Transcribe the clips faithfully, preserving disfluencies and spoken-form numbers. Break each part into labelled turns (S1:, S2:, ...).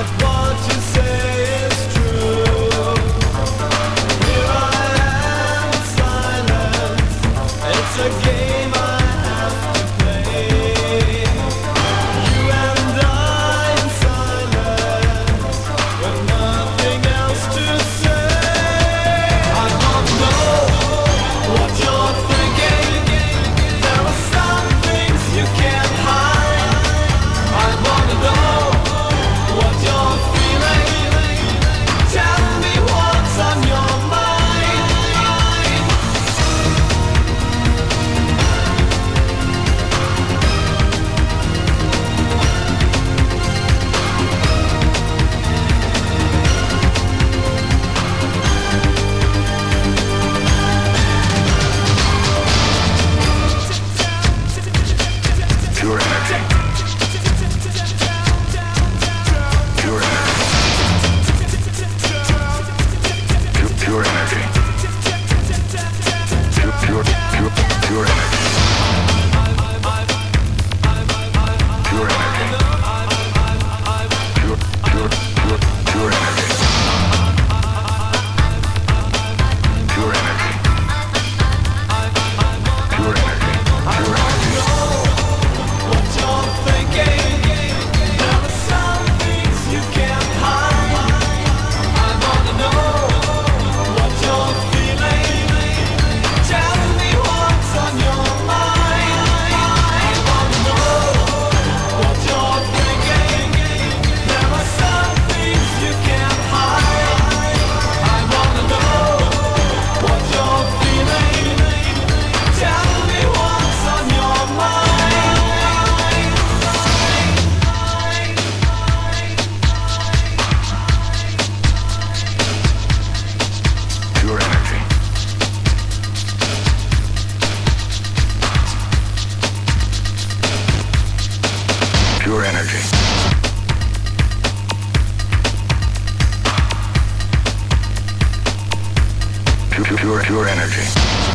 S1: Pure, pure energy.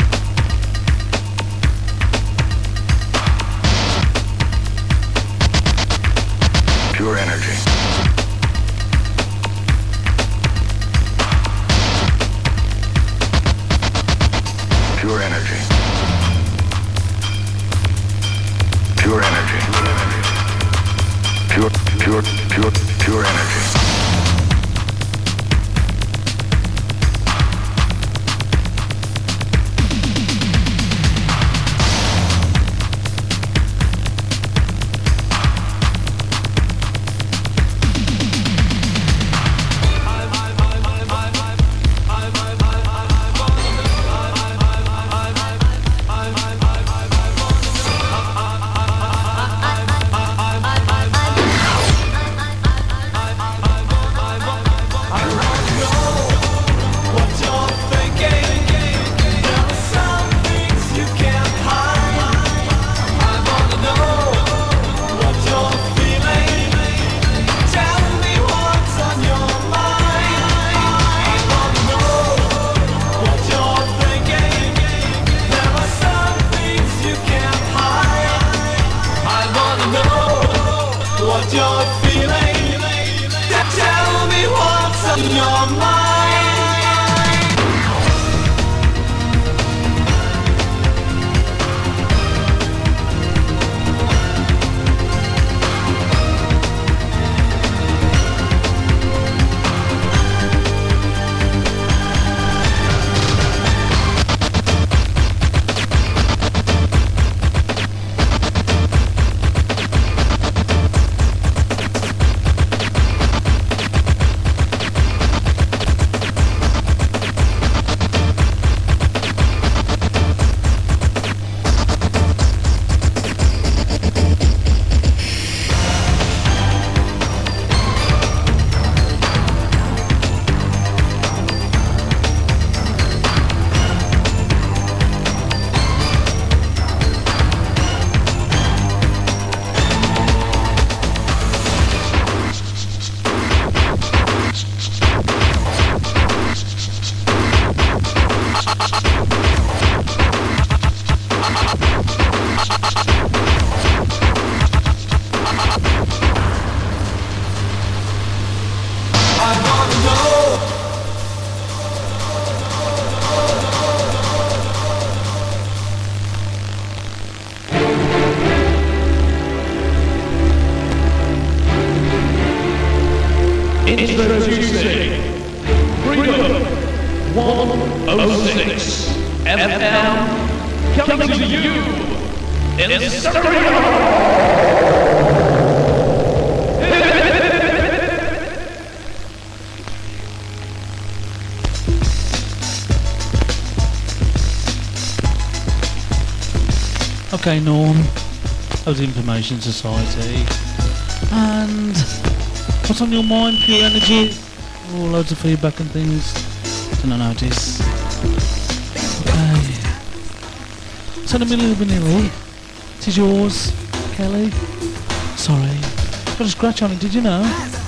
S1: Pure energy. Pure energy. Pure energy. Pure, pure, pure, pure energy.
S2: Introducing Freedom one oh six F M, coming to you in stereo. Okay, Norm, that was Information Society. And what's on your mind, Pure Energy? Oh, loads of feedback and things. Didn't notice. Okay. Send a million vanilla. This is yours, Kelly. Sorry. Got a scratch on it, did you know?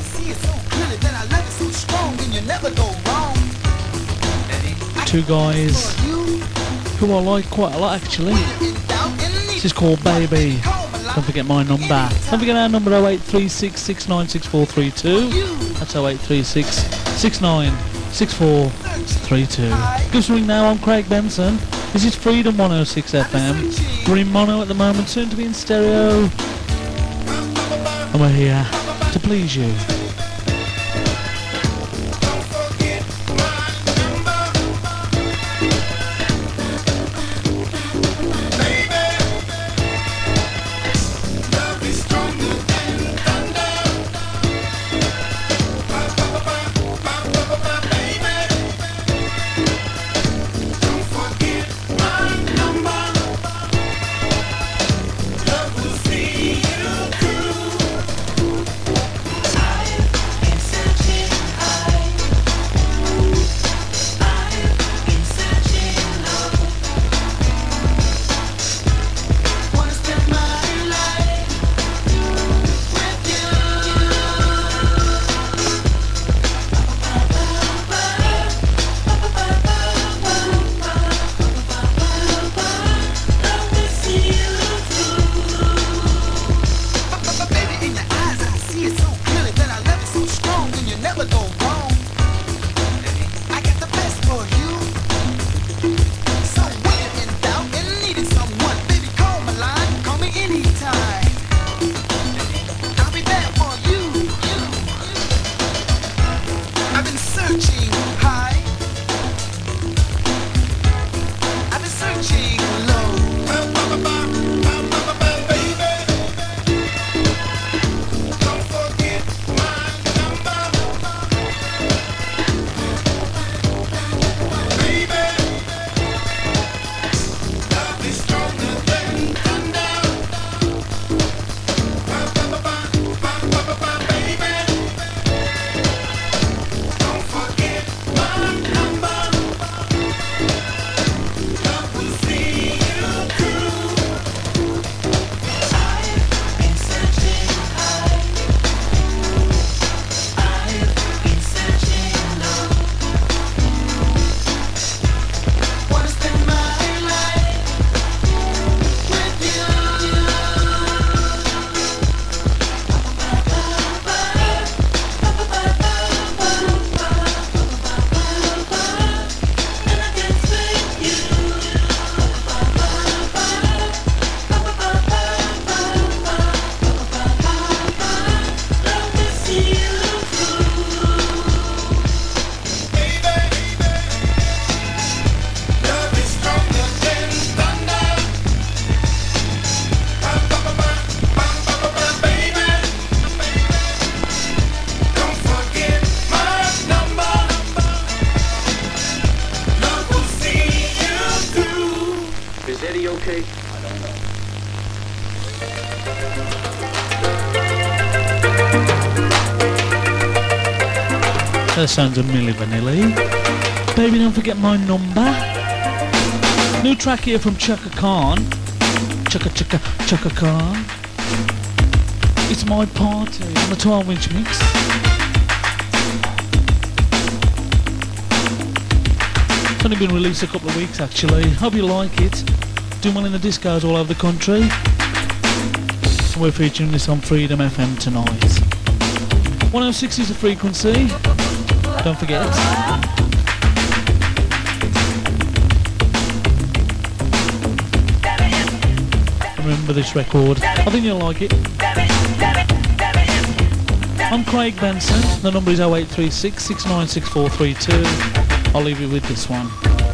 S2: Two guys who I like quite a lot, actually. This is called Baby. Don't forget my number. Don't forget our number, oh eight three six, six nine six four three two. That's oh eight three six, six nine six four three two. Give us a ring now. I'm Craig Benson. This is Freedom one oh six F M. We're in mono at the moment, soon to be in stereo. And we're here to please you. That sounds a Milli Vanilli. Baby, don't forget my number. New track here from Chaka Khan. Chaka Chaka Chaka Khan. It's My Party on the twelve inch mix. It's only been released a couple of weeks actually. Hope you like it. Doing well in the discos all over the country. And we're featuring this on Freedom F M tonight. one oh six is the frequency. Don't forget. Remember this record. I think you'll like it. I'm Craig Benson. The number is oh eight three six, six nine six four three two. I'll leave you with this one.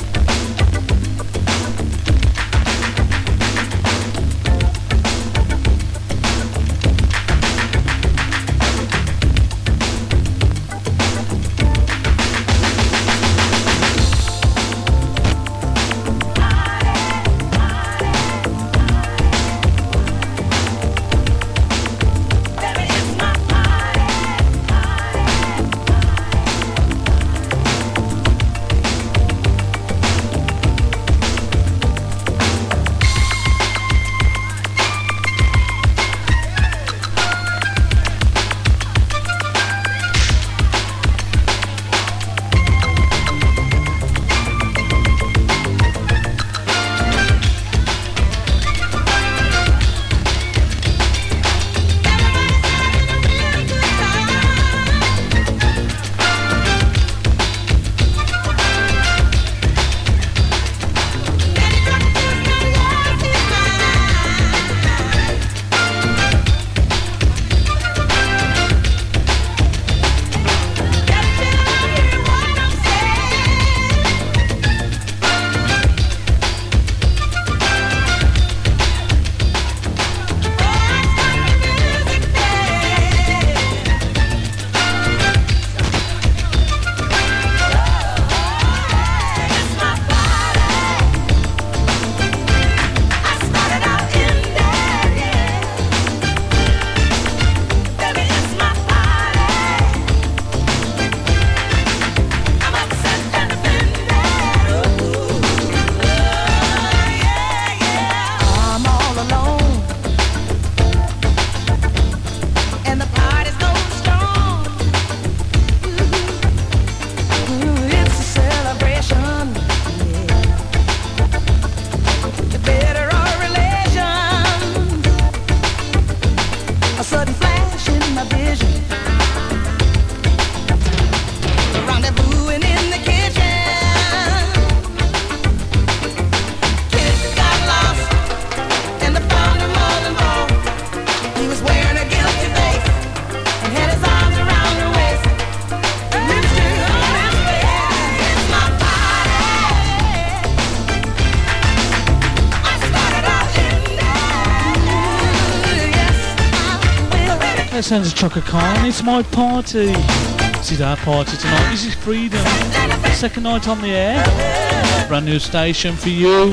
S2: That sounds a Chaka Khan. It's my party. This is our party tonight. This is Freedom. Second night on the air. Brand new station for you.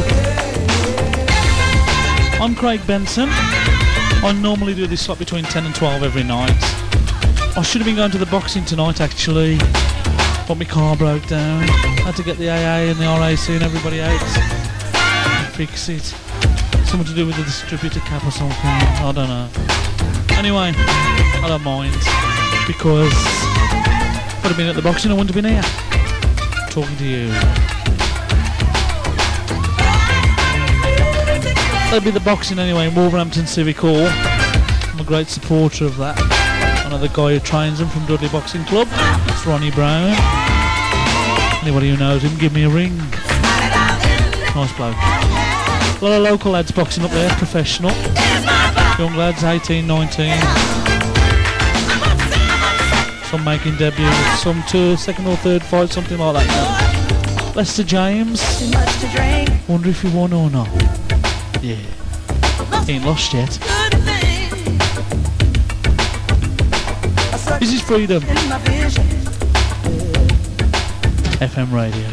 S2: I'm Craig Benson. I normally do this slot between ten and twelve every night. I should have been going to the boxing tonight actually, but my car broke down. I had to get the A A and the R A C and everybody out and fix it. Something to do with the distributor cap or something. I don't know. Anyway, I don't mind, because if I'd have been at the boxing I wouldn't have been here talking to you. That'll be the boxing anyway in Wolverhampton Civic Hall. I'm a great supporter of that. Another guy who trains them from Dudley Boxing Club. It's Ronnie Brown. Anybody who knows him, give me a ring. Nice bloke. A lot of local lads boxing up there, professional. Young lads, eighteen, nineteen. Some making debuts, some to second or third fight, something like that now. Lester James. Wonder if he won or not. Yeah. He ain't lost yet. This is Freedom. F M radio.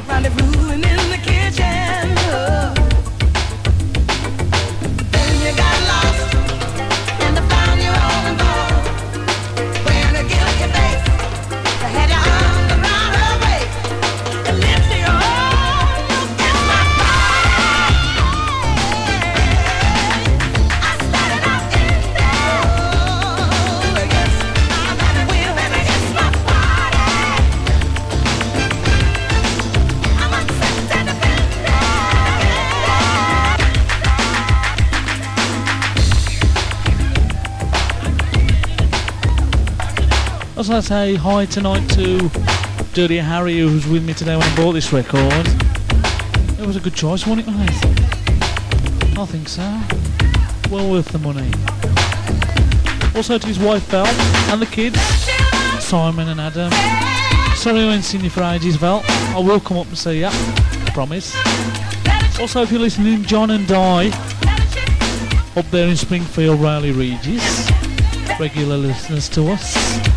S2: As I say hi tonight to Dirty Harry, who was with me today when I bought this record. It was a good choice, wasn't it, mate? I think so. Well worth the money. Also to his wife Belle and the kids. Simon and Adam. Sorry I ain't seen you for ages, Val. I will come up and see ya. I promise. Also, if you're listening, John and Di, up there in Springfield, Rowley Regis, regular listeners to us.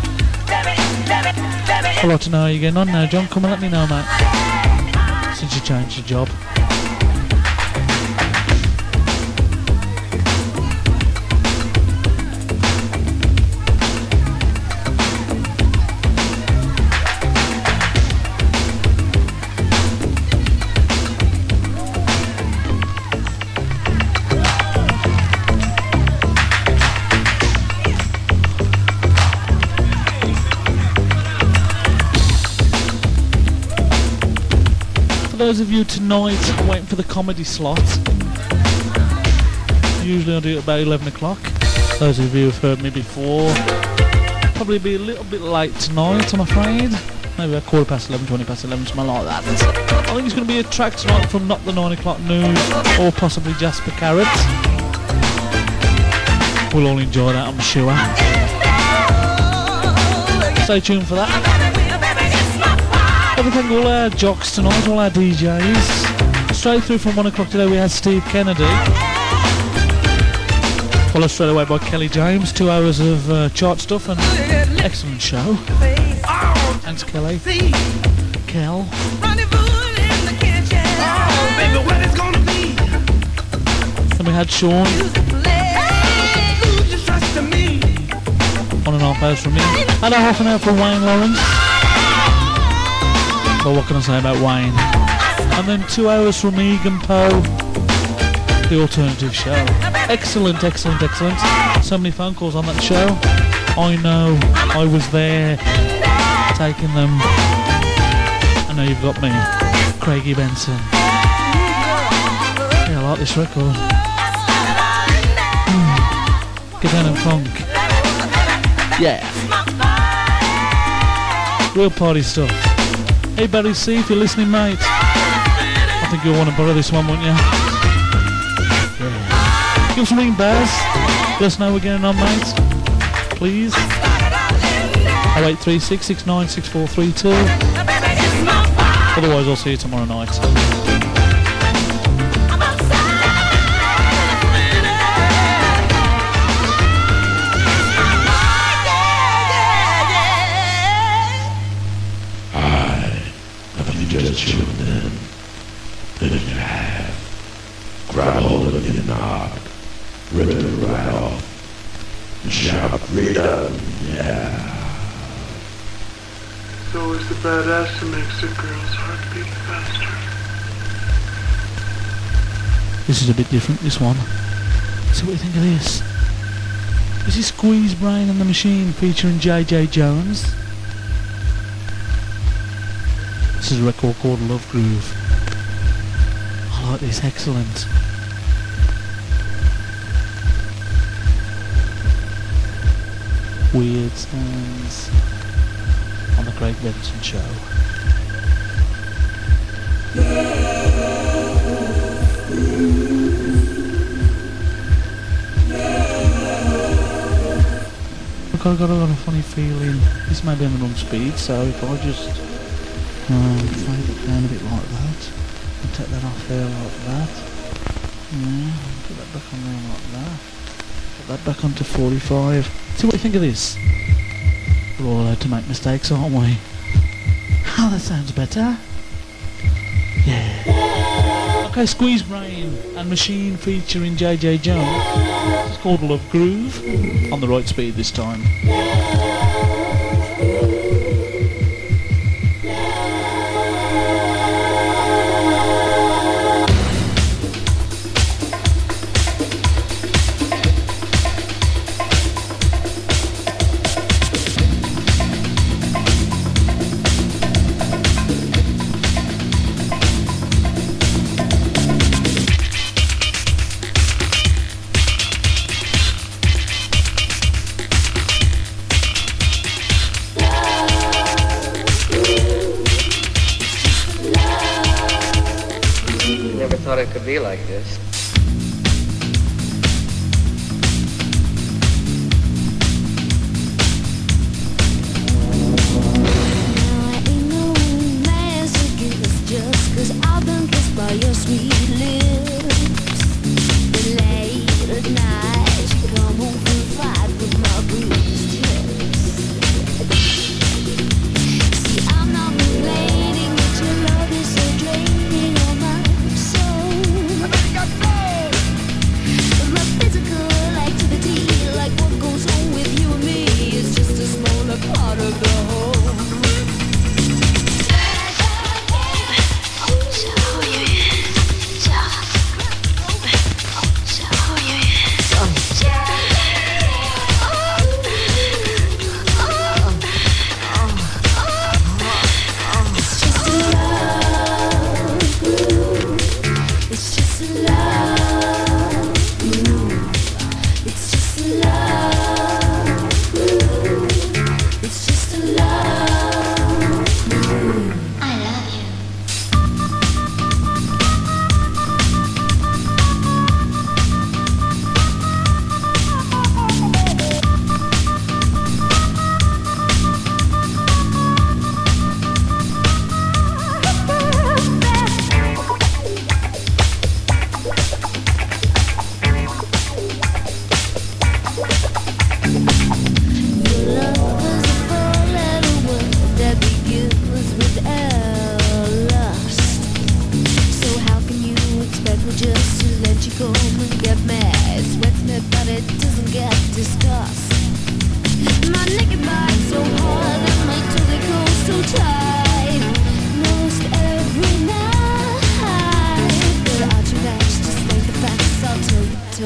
S2: I'd like to know how you're getting on now, John. Come and let me know, mate. Since you changed your job. Those of you tonight waiting for the comedy slot, usually I do it about eleven o'clock. Those of you who've heard me before, probably be a little bit late tonight, I'm afraid. Maybe a quarter past eleven, twenty past eleven, something like that. I think it's going to be a track tonight from not the nine o'clock news or possibly Jasper Carrot. We'll all enjoy that, I'm sure. Stay tuned for that. Everything, all our jocks tonight, all our D Js. Straight through from one o'clock today we had Steve Kennedy. Followed straight away by Kelly James. Two hours of uh, chart stuff and excellent show. Thanks, Kelly. Kel. Then we had Sean. One and a half hours from me. And a half an hour from Wayne Lawrence. So what can I say about Wayne? And then two hours from Egan Poe, the alternative show. Excellent, excellent, excellent. So many phone calls on that show. I know, I was there, taking them. I know you've got me, Craigie Benson. Yeah, I like this record. Mm. Get down and funk. Yeah. Real party stuff. Hey Barry C, if you're listening, mate, I think you'll want to borrow this one, won't you? Yeah. Give us a ring, Baz. Let us know we're getting on, mate. Please. oh eight three six, six nine six four three two. Otherwise, I'll see you tomorrow night.
S3: Just tuned in, then you have grab hold of your knob, rip it right off, and shout freedom, yeah.
S4: It's always the badass that makes the girl's heart beat faster.
S2: This is a bit different, this one. So what do you think of this? This is Squeeze Brain and the Machine featuring J J Jones. This is a record called Love Groove. I like this, excellent. Weird sounds on the Craig Benson Show. I've got, got, got a funny feeling this may be on the wrong speed, so if I just Um, fade it down a bit like that, and take that off there like that, yeah, put that back on there like that, put that back onto forty-five. See what you think of this? We're all allowed to make mistakes, aren't we? Oh, that sounds better. Yeah. Okay, Squeeze Brain and Machine featuring J J Jones. It's called Love Groove, on the right speed this time.
S5: Thought it could be like this.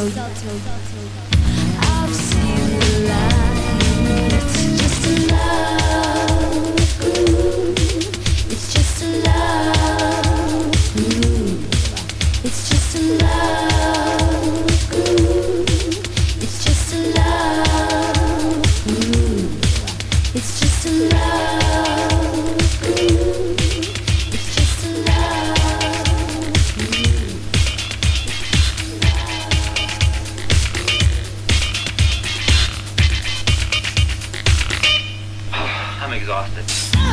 S6: I've seen the light. It's just a love groove. It's just a love groove. It's just a love groove. It's just a love groove. It's just a love groove. It's just a love groove.
S7: I'm exhausted.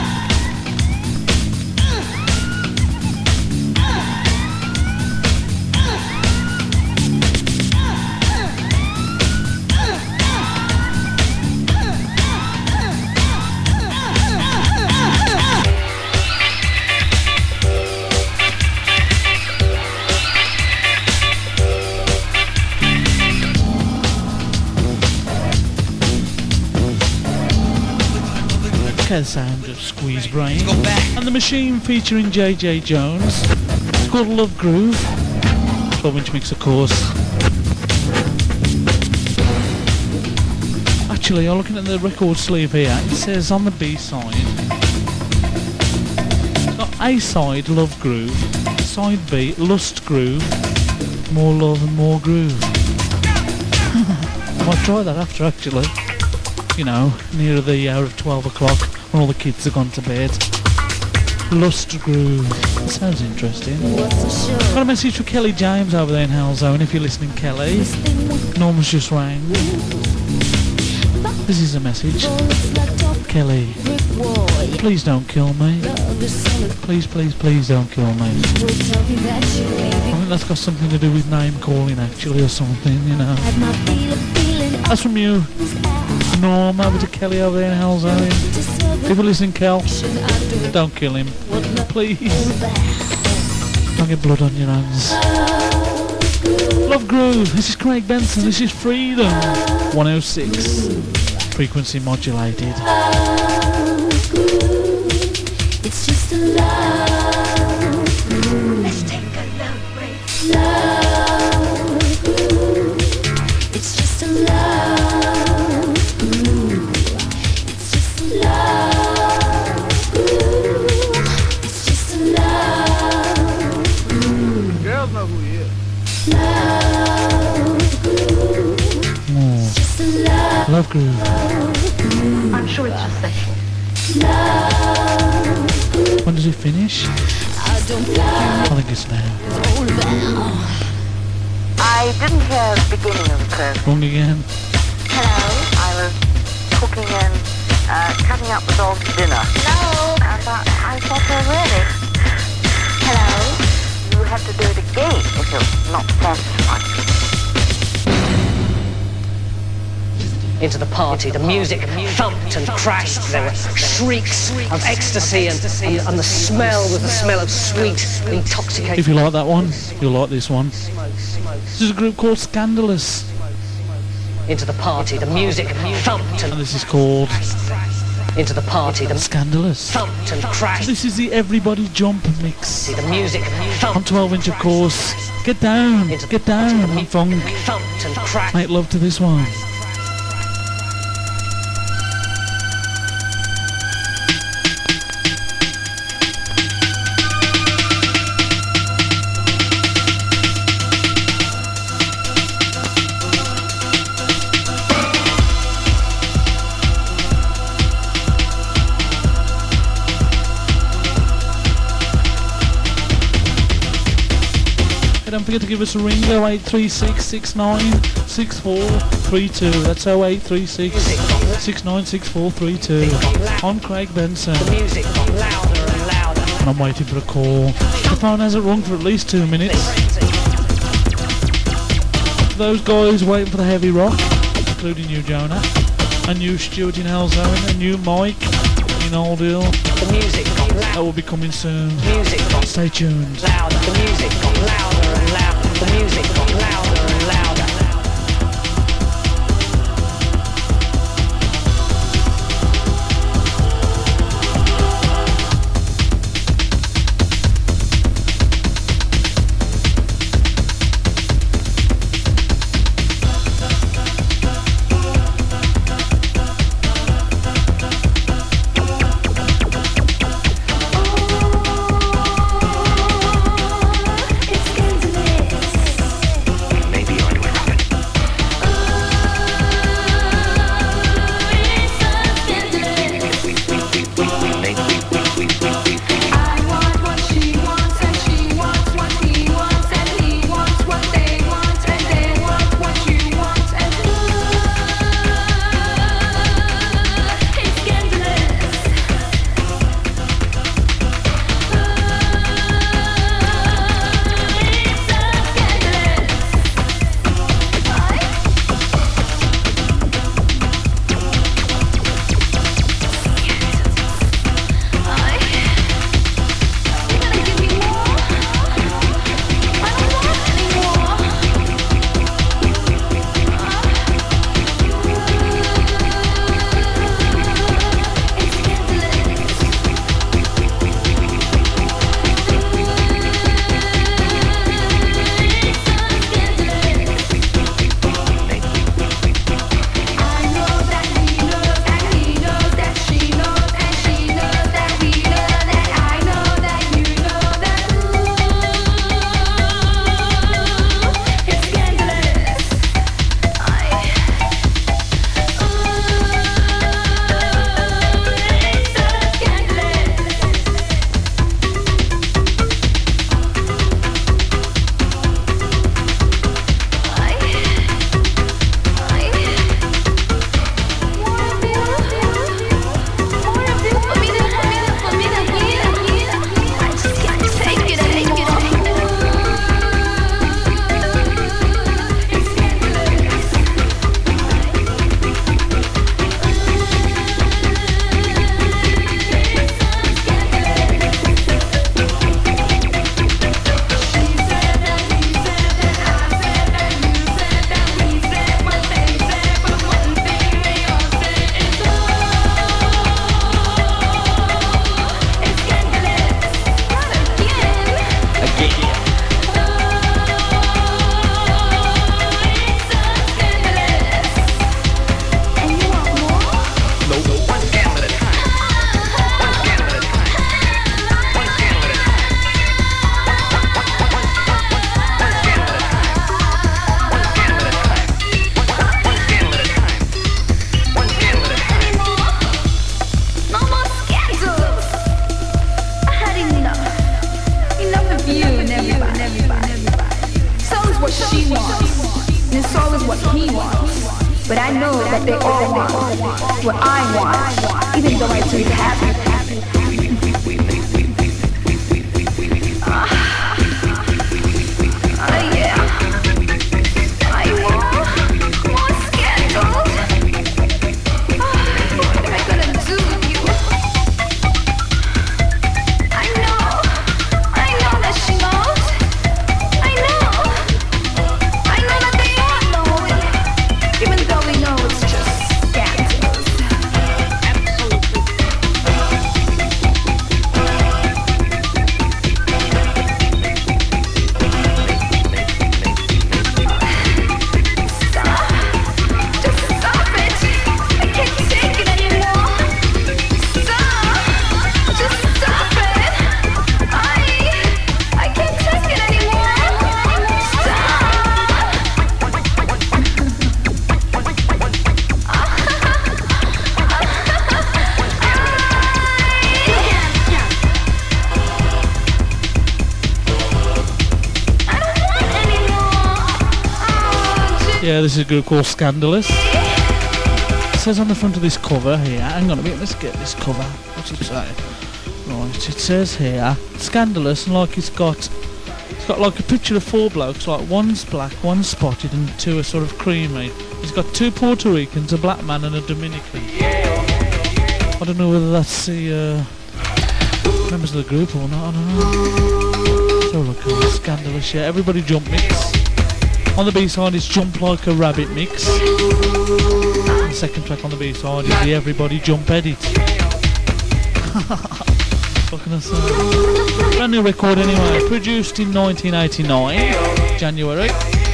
S2: Okay, the sound of Squeeze Brain and the Machine featuring J J Jones. It's called Love Groove. twelve inch mix, of course. Actually, I'm looking at the record sleeve here. It says on the B side, it's got A side, Love Groove. Side B, Lust Groove. More love and more groove. I might try that after, actually. You know, near the hour of twelve o'clock when all the kids have gone to bed. Lust Groove. That sounds interesting. Got a message for Kelly James over there in Hellzone, if you're listening, Kelly. Norm's just rang. This is a message. Kelly, please don't kill me. Please, please, please don't kill me. I think that's got something to do with name calling, actually, or something, you know. That's from you, Norm, over to Kelly over there in Hellzone. If you're listening, Kel, don't kill him. Please. Don't get blood on your hands. Love Groove. This is Craig Benson. This is Freedom. one oh six. Frequency modulated.
S6: It's just a love groove. Let's take a love break. Love groove. It's just a love groove. It's just a love groove. It's just a love groove.
S7: Girls know who he is.
S6: Love groove.
S2: Oh.
S6: It's just a love,
S2: Love Groove.
S6: groove.
S8: I'm sure it's just sexual.
S6: Love groove.
S2: When does it finish?
S6: I don't think
S2: I think it's now.
S6: it's all about.
S8: I didn't hear the beginning of the program.
S2: Wrong again.
S8: Hello? I was cooking and uh, cutting up the dog's dinner. Hello? And uh, I thought, oh, really? Hello? You have to do it again if you're not satisfied.
S9: Into the party, the music thumped and crashed. There were shrieks of ecstasy and, and, and the smell was the smell of sweet, intoxicating.
S2: If you like that one, you'll like this one. This is a group called Scandalous.
S9: Into the party, the music thumped
S2: And
S9: and
S2: this is called
S9: into the party, the
S2: Scandalous.
S9: thumped and crashed.
S2: This is the Everybody Jump mix.
S9: The music
S2: On
S9: thumped,
S2: twelve inch, of course. Get down, get down, and funk.
S9: thumped and crashed.
S2: Make love to this one. Don't forget to give us a ring, oh eight three six, six nine six four three two. That's oh eight three six, six nine six four three two. I'm Craig Benson,
S9: The music got louder and louder.
S2: and I'm waiting for a call. The phone hasn't rung for at least two minutes. Those guys waiting for the heavy rock, including you, Jonah, and you, Stuart in Hellzone, and you, Mike in Old Hill.
S9: The music got
S2: That
S9: louder.
S2: will be coming soon.
S9: The music got
S2: Stay tuned.
S9: louder. The music got louder and louder. The music got louder and louder.
S10: But I know that they all want what I want, even though I do happy.
S2: Yeah, this is a group called Scandalous. It says on the front of this cover here, hang on a minute, let's get this cover. What's it say? Right, it says here, Scandalous, and like it's got, it's got like a picture of four blokes, like one's black, one's spotted, and two are sort of creamy. He's got two Puerto Ricans, a black man and a Dominican. I don't know whether that's the uh, members of the group or not, I don't know. So look, oh, Scandalous, yeah, everybody jump mix. On the B-side is Jump Like a Rabbit mix. And the second track on the B-side is the Everybody Jump edit. What can I say? Brand new record anyway, produced in nineteen eighty-nine, January.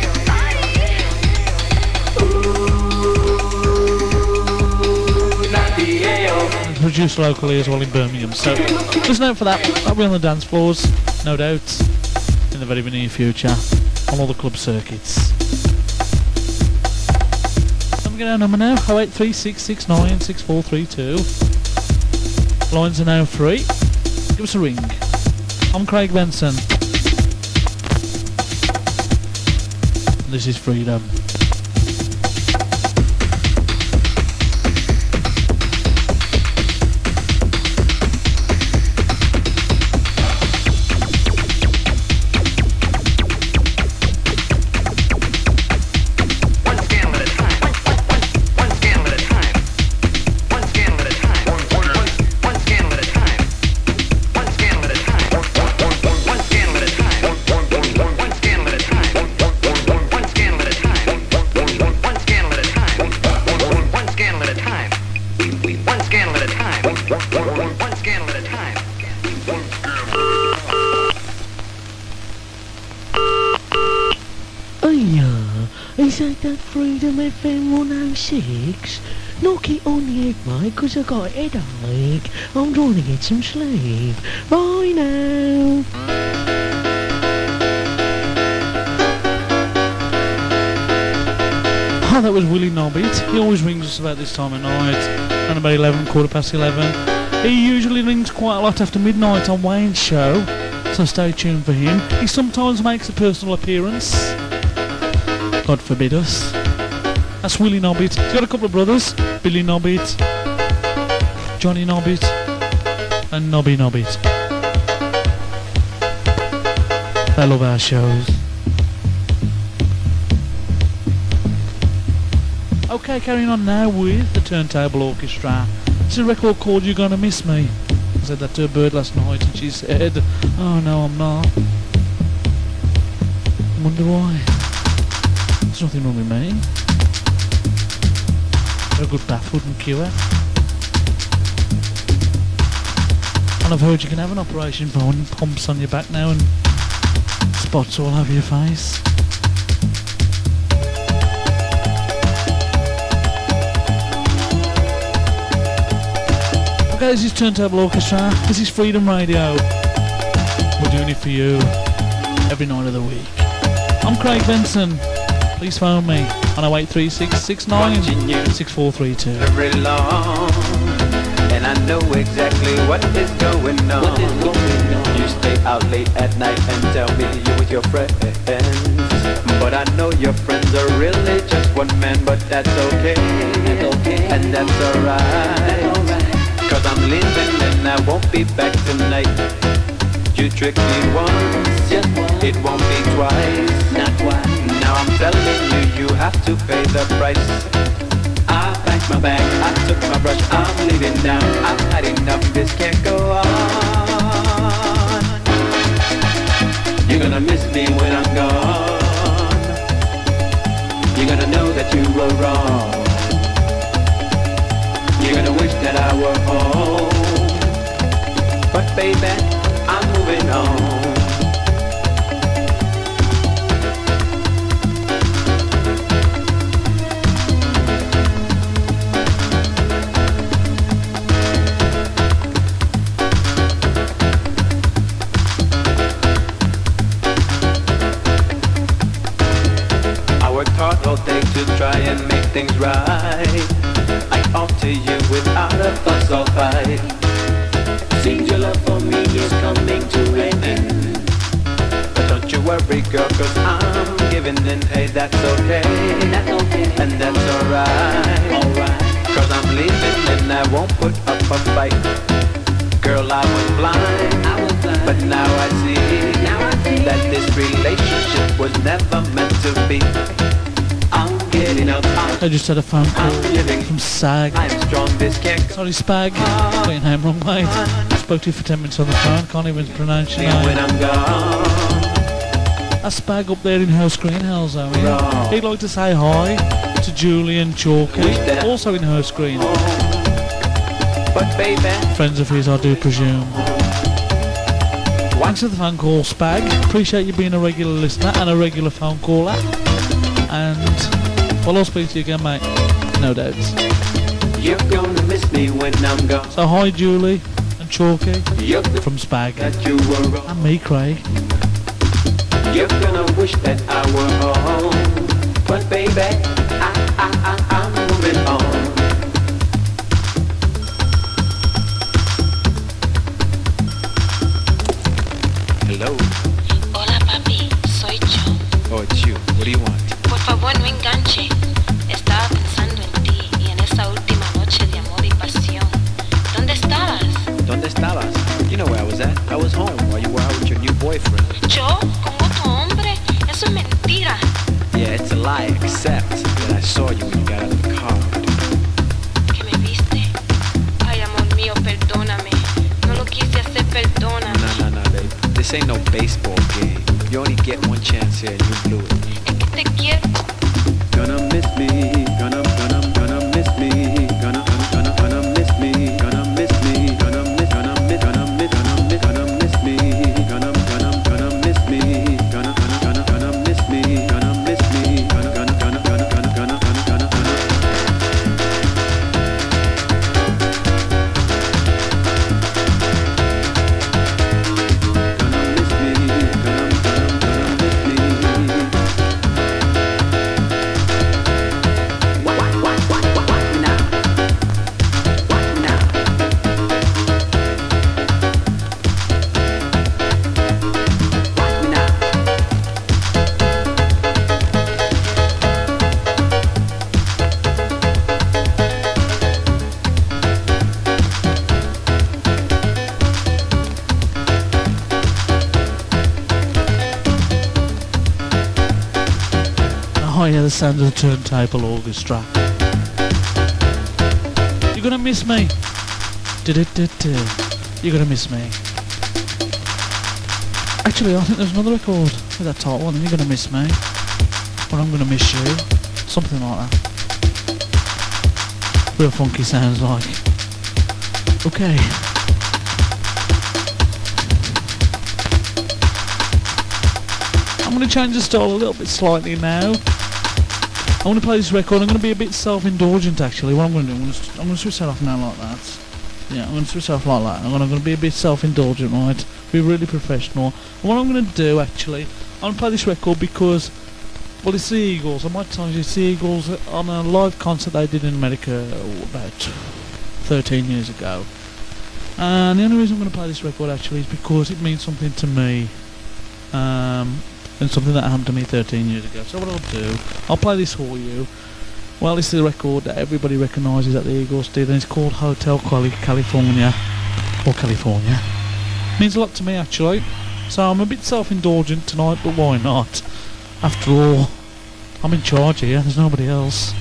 S2: And produced locally as well in Birmingham, so listen out for that. That'll be on the dance floors, no doubt, in the very near future. On all the club circuits. Let me get our number now, oh eight three six six nine six four three two. Lines are now free. Give us a ring. I'm Craig Benson. This is Freedom.
S11: Freedom F M one oh six. Knock it on the head, mate, 'cause I got a headache. I'm trying to get some sleep. Bye now.
S2: Oh, that was Willie Nobbit. He always rings us about this time of night. Around about eleven, quarter past eleven. He usually rings quite a lot after midnight on Wayne's show, so stay tuned for him. He sometimes makes a personal appearance. God forbid us. That's Willie Nobbit. He's got a couple of brothers, Billy Nobbit, Johnny Nobbit, and Nobby Nobbit. They love our shows. Okay, carrying on now with the Turntable Orchestra. It's a record called You're Gonna Miss Me. I said that to a bird last night and she said, oh no, I'm not. I wonder why. There's nothing wrong with me. A good bath wouldn't cure. And I've heard you can have an operation for having pumps on your back now and spots all over your face. Okay, this is Turntable Orchestra. This is Freedom Radio. We're doing it for you every night of the week. I'm Craig Benson. Please phone me on oh eight three six, six nine, six four three two.
S12: Very long, and I know exactly what is going on. What is going on? You stay out late at night and tell me you're with your friends, but I know your friends are really just one man. But that's okay, that's okay. And that's alright. Cause I'm leaving and I won't be back tonight. You tricked me once, it won't be twice. Not twice. Now I'm telling you, you have to pay the price. I packed my bag, I took my brush, I'm leaving now. I've had enough, this can't go on. You're gonna miss me when I'm gone. You're gonna know that you were wrong. You're gonna wish that I were home. But baby, I'm moving on. All day to try and make things right. I offer you without a fuss or fight. Seems your love for me is coming to an end. But don't you worry, girl, cause I'm giving in. Hey, that's okay, that's okay. And that's alright, alright. Cause I'm leaving and I won't put up a fight. Girl, I was blind, I was blind. But now I see, now I see that this relationship was never meant to be.
S2: I just had a phone call from Sag. Sorry, Spag. Got your name wrong, mate. I spoke to you for ten minutes on the phone. Can't even pronounce your name. That's Spag up there in House Greenhouse, though. Yeah. He'd like to say hi to Julian Chalky, also in House Green. Friends of his, I do presume. Thanks for the phone call, Spag. Appreciate you being a regular listener and a regular phone caller. And well, I'll speak to you again, mate. No doubts.
S12: You're gonna miss me when I'm gone.
S2: So hi, Julie and Chalky from Spag. And me, Craig.
S12: You're gonna wish that I were home. But baby, I, I, I, I'm moving on. Hello.
S13: Hola, papi. Soy yo.
S12: Oh, it's you. What do you want?
S13: Por favor, no enganche. Estaba pensando en ti y en esa última noche de amor y pasión. ¿Dónde estabas?
S12: ¿Dónde estabas? You know where I was at. I was home while you were out with your new boyfriend.
S13: ¿Yo? ¿Con otro hombre? Eso es mentira.
S12: Yeah, it's a lie, except that I saw you when you got out of the car.
S13: ¿Que me viste? Ay, amor mío, perdóname. No lo quise hacer, perdona.
S12: No, no, no, babe. This ain't no baseball game. You only get one chance here and you blew it.
S13: Es que te quiero.
S12: Gonna miss me, gonna, gonna, gonna miss me, gonna, gonna, gonna miss me, gonna miss me, gonna miss, gonna miss, gonna miss, gonna miss, gonna miss me, gonna, gonna, gonna miss me, gonna, gonna, gonna miss me, gonna miss me, gonna, gonna, gonna, gonna, gonna, gonna, gonna, gonna.
S2: Oh yeah, the sound of the turntable orchestra. You're gonna miss me. Du-du-du-du. You're gonna miss me. Actually, I think there's another record with that title one. You're gonna miss me. Or I'm gonna miss you. Something like that. Real funky sounds like. Okay. I'm going to change the style a little bit slightly now. I want to play this record. I'm going to be a bit self-indulgent actually. What I'm going to do, I'm going to, I'm going to switch that off now like that. Yeah, I'm going to switch it off like that. I'm going to be a bit self-indulgent, right? Be really professional. And what I'm going to do actually, I'm going to play this record because, well, it's the Eagles. I might tell you, it's the Eagles on a live concert they did in America oh, about thirteen years ago. And the only reason I'm going to play this record actually is because it means something to me. Um... and something that happened to me thirteen years ago. So what I'll do, I'll play this for you. Well, this is a record that everybody recognises that the Eagles did, and it's called Hotel California, or California. It means a lot to me actually, so I'm a bit self-indulgent tonight, but why not? After all, I'm in charge here, there's nobody else.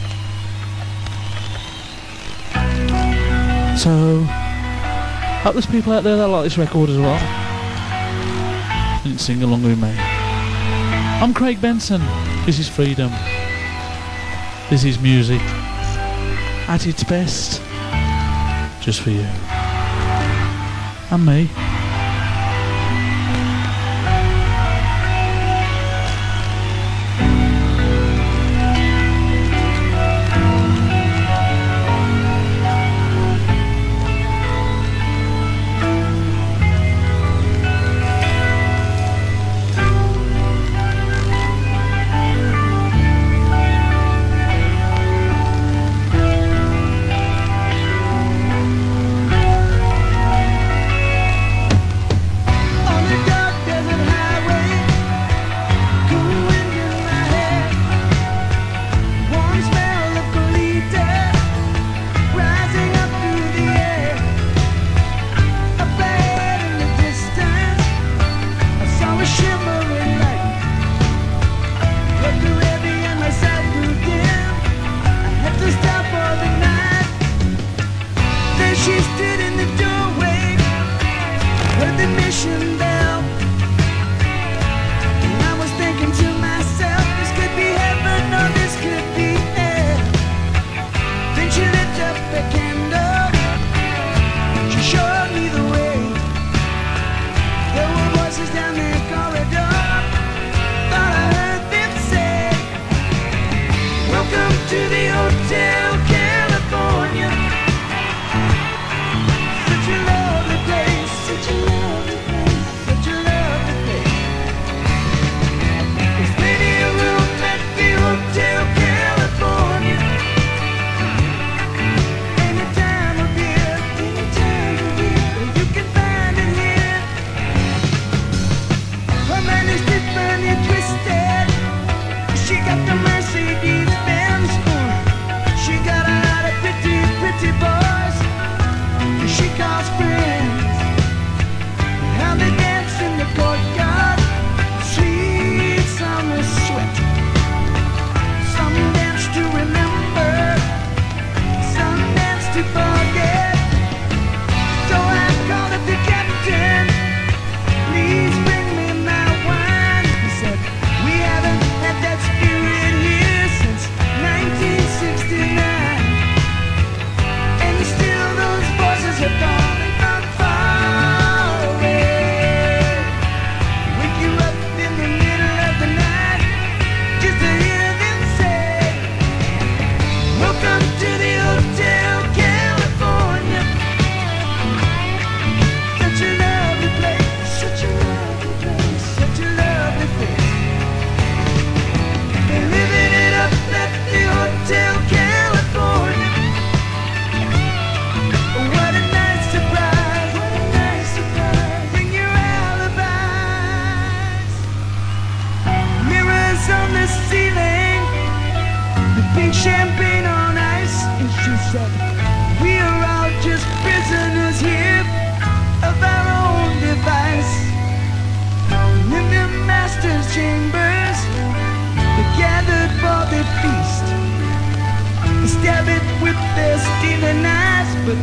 S2: So, hope there's people out there that like this record as well. You can sing along with me. I'm Craig Benson. This is Freedom. This is music at its best, just for you and me.
S14: Such a lovely place, such a lovely place, such a lovely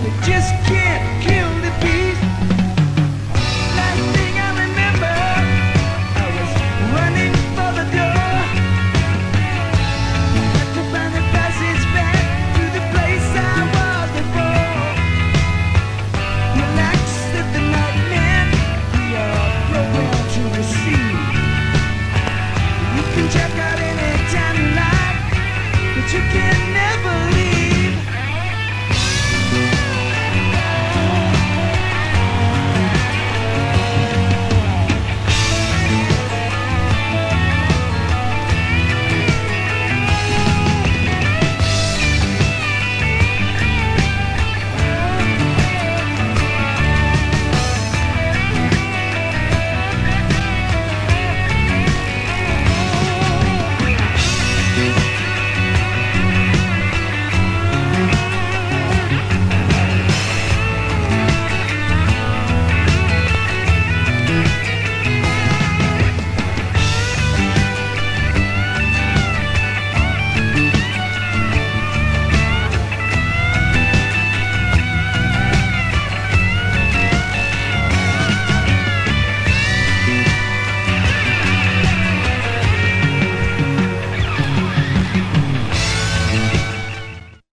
S14: Just kill